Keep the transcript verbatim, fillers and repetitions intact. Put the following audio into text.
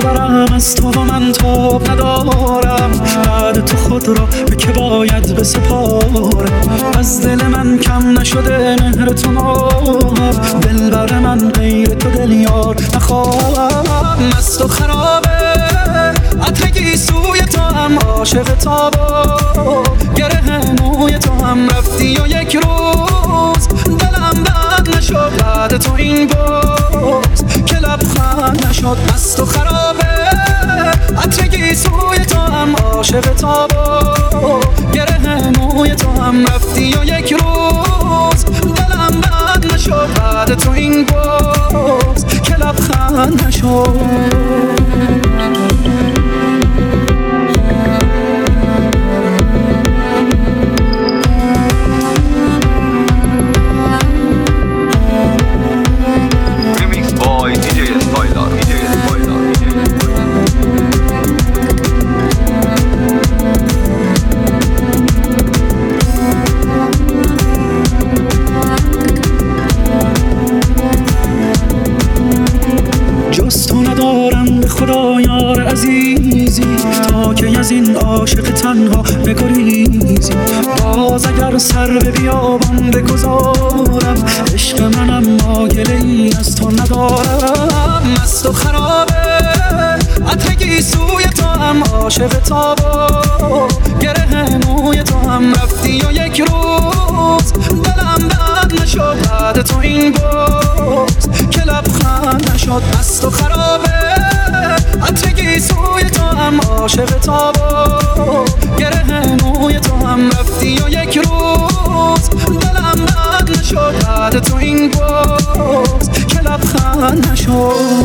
برم از تو و من تاب ندارم، بعد تو خود را به که باید بسپارم. از دل من کم نشده مهر تو ناب، دل بر من غیر تو دل یار نخواهم. مست و خرابه عطرگی سوی تو هم، عاشق تابا گره موی تو هم. رفتی و یک روز دلم بند نشد، بعد تو این باز که لبخند نشد. مست و خرابه عطرگی سوی تو هم، عاشق تابا گره موی تو هم. رفتی و یک روز دلم بند نشد، بعد تو این باز که لبخند نشد. ندارم به خدا یار عزیزی، تا که از این عاشق تنها بگریزی. باز اگر سر به بیابان بگذارم، عشق منم ما گله‌ای از تو ندارم. مست و خرابه عطرگی سوی تو هم، عاشق تابا گره موی تو هم. رفتی و یک روز دلم بند نشد، بعد تو این باز که لبخند نشد. مست و خرابه عطرگی سوی تو هم، عاشق تابا گره موی تو هم. رفتی و یک روز دلم بند نشد، بعد تو این باز که لبخند نشد.